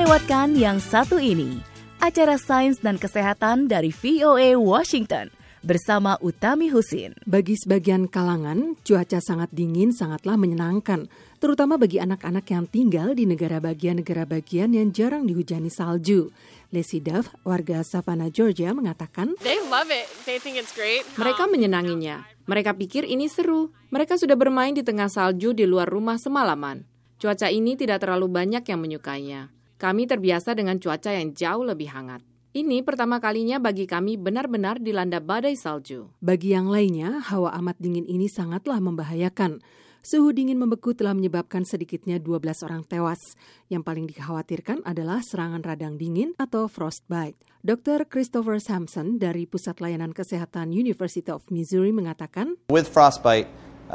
lewatkan yang satu ini, acara Sains dan Kesehatan dari VOA Washington bersama Utami Husin. Bagi sebagian kalangan, cuaca sangat dingin sangatlah menyenangkan, terutama bagi anak-anak yang tinggal di negara bagian yang jarang dihujani salju. Leslie Duff, warga Savannah, Georgia, mengatakan, They love it. They think it's great. Mereka menyenanginya. Mereka pikir ini seru. Mereka sudah bermain di tengah salju di luar rumah semalaman. Cuaca ini tidak terlalu banyak yang menyukainya. Kami terbiasa dengan cuaca yang jauh lebih hangat. Ini pertama kalinya bagi kami benar-benar dilanda badai salju. Bagi yang lainnya, hawa amat dingin ini sangatlah membahayakan. Suhu dingin membeku telah menyebabkan sedikitnya 12 orang tewas. Yang paling dikhawatirkan adalah serangan radang dingin atau frostbite. Dr. Christopher Sampson dari Pusat Layanan Kesehatan University of Missouri mengatakan, With frostbite,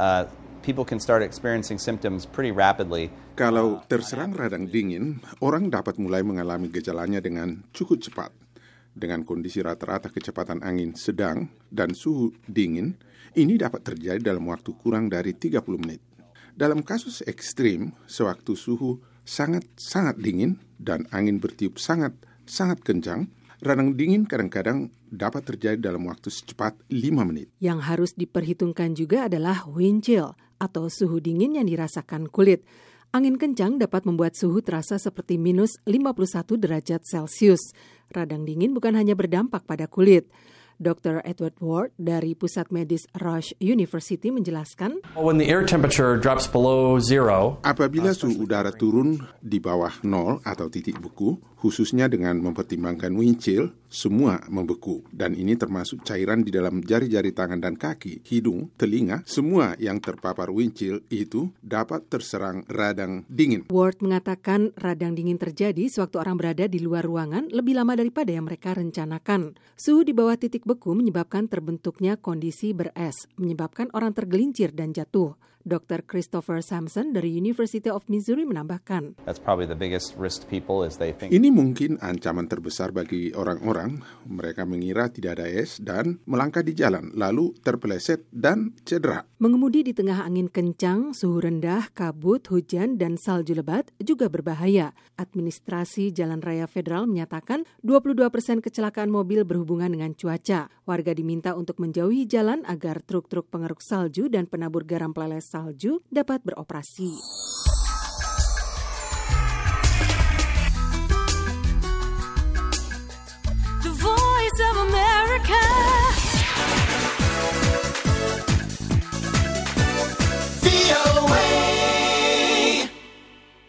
people can start experiencing symptoms pretty rapidly. Kalau terserang radang dingin, orang dapat mulai mengalami gejalanya dengan cukup cepat. Dengan kondisi rata-rata kecepatan angin sedang dan suhu dingin, ini dapat terjadi dalam waktu kurang dari 30 menit. Dalam kasus ekstrim, sewaktu suhu sangat dingin dan angin bertiup sangat kencang, radang dingin kadang-kadang dapat terjadi dalam waktu secepat 5 menit. Yang harus diperhitungkan juga adalah wind chill atau suhu dingin yang dirasakan kulit. Angin kencang dapat membuat suhu terasa seperti minus 51 derajat Celcius. Radang dingin bukan hanya berdampak pada kulit. Dr. Edward Ward dari Pusat Medis Rush University menjelaskan, When the air temperature drops below zero, apabila suhu udara turun di bawah 0 atau titik beku, khususnya dengan mempertimbangkan wind chill, semua membeku. Dan ini termasuk cairan di dalam jari-jari tangan dan kaki, hidung, telinga, semua yang terpapar wind chill itu dapat terserang radang dingin. Ward mengatakan radang dingin terjadi sewaktu orang berada di luar ruangan lebih lama daripada yang mereka rencanakan. Suhu di bawah titik beku menyebabkan terbentuknya kondisi beres, menyebabkan orang tergelincir dan jatuh. Dr. Christopher Sampson dari University of Missouri menambahkan, That's probably the biggest risk to people is they think. Ini mungkin ancaman terbesar bagi orang-orang. Mereka mengira tidak ada es dan melangkah di jalan, lalu terpeleset dan cedera. Mengemudi di tengah angin kencang, suhu rendah, kabut, hujan, dan salju lebat juga berbahaya. Administrasi Jalan Raya Federal menyatakan 22% kecelakaan mobil berhubungan dengan cuaca. Warga diminta untuk menjauhi jalan agar truk-truk pengeruk salju dan penabur garam peleles salju dapat beroperasi.